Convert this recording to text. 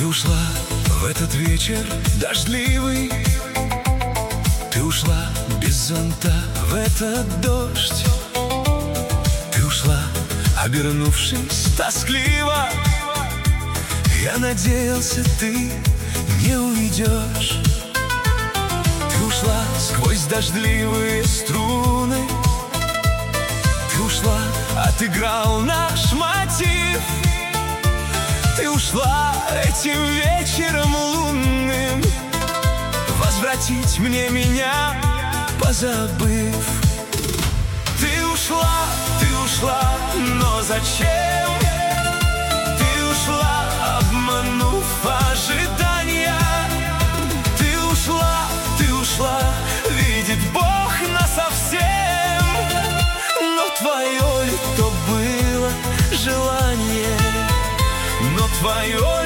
ушла в этот вечер дождливый, ты ушла без зонта в этот дождь, ты ушла, обернувшись тоскливо. Я надеялся, ты не уйдешь. Ты ушла сквозь дождливые струны, ты ушла, отыграл наш мотив. Ты ушла этим вечером лунным, возвратить мне меня позабыв. Ты ушла, но зачем? Ты ушла, обманув ожидания. Ты ушла, видит Бог насовсем. Но твое ли то было желание? Но твое